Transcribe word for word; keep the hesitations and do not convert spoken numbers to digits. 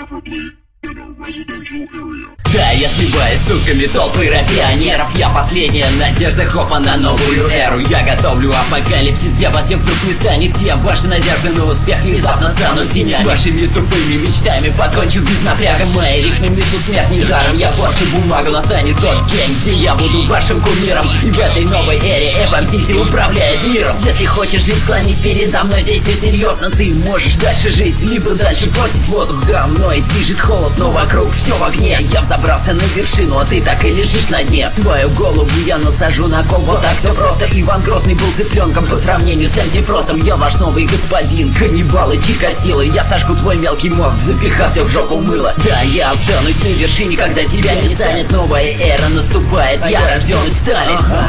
Да, я сливаюсь сутками толпы рэп-пионеров. Я последняя надежда хопа на новую эру. Я готовлю апокалипсис, где вас вдруг не станет тем. Ваши надежды на успех внезапно станут тенями. С вашими тупыми мечтами покончу без напряга. Мои рифмы несут смерть недаром. Я порчу бумагу, настанет тот день, где я буду вашим кумиром. И в этой новой эре эф эм Сити управляет миром. Если хочешь жить, склонись передо мной, здесь все серьезно. Ты можешь дальше жить, либо дальше портить воздух. Да, мной движет холод, но вокруг все в огне. Я взобрался на вершину, а ты так и лежишь на дне. Твою голову я насажу на кол. Вот так все просто. Иван Грозный был цыпленком по сравнению с эм си Фростом. Я ваш новый господин, каннибалы, чикатилы. Я сожгу твой мелкий мозг, запихав все в жопу мыло. Да, я останусь на вершине, когда тебя не станет. Новая эра наступает, я рожден из стали.